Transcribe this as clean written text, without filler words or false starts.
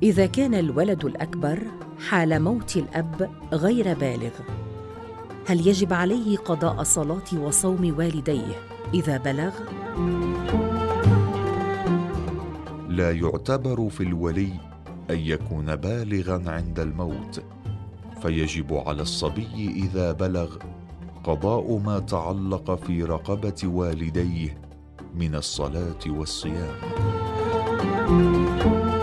إذا كان الولد الأكبر حال موت الأب غير بالغ، هل يجب عليه قضاء صلاة وصوم والديه إذا بلغ؟ لا يعتبر في الولي أن يكون بالغاً عند الموت، فيجب على الصبي إذا بلغ قضاء ما تعلق في رقبة والديه من الصلاة والصيام.